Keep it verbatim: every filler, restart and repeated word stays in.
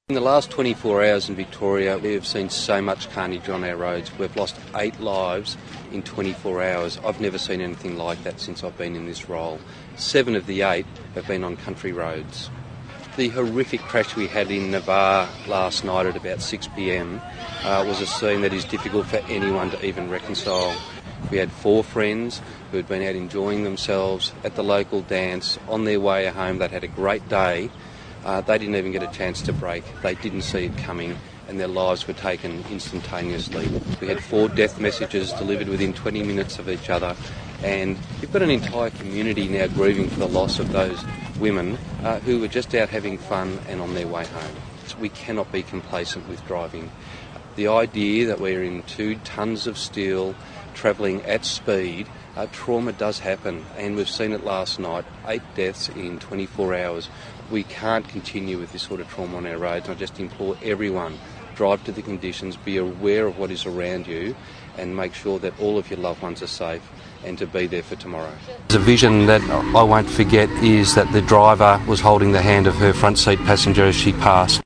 In the last twenty-four hours in Victoria, we have seen so much carnage on our roads. We've lost eight lives in twenty-four hours. I've never seen anything like that since I've been in this role. Seven of the eight have been on country roads. The horrific crash we had in Navarre last night at about six p m uh, was a scene that is difficult for anyone to even reconcile. We had four friends who had been out enjoying themselves at the local dance. On their way home, they'd had a great day. Uh, they didn't even get a chance to brake. They didn't see it coming, and their lives were taken instantaneously. We had four death messages delivered within twenty minutes of each other, and you've got an entire community now grieving for the loss of those women uh, who were just out having fun and on their way home. So we cannot be complacent with driving. The idea that we're in two tonnes of steel travelling at speed, uh, trauma does happen, and we've seen it last night, eight deaths in twenty-four hours. We can't continue with this sort of trauma on our roads. I just implore everyone, drive to the conditions, be aware of what is around you, and make sure that all of your loved ones are safe, and to be there for tomorrow. The vision that I won't forget is that the driver was holding the hand of her front seat passenger as she passed.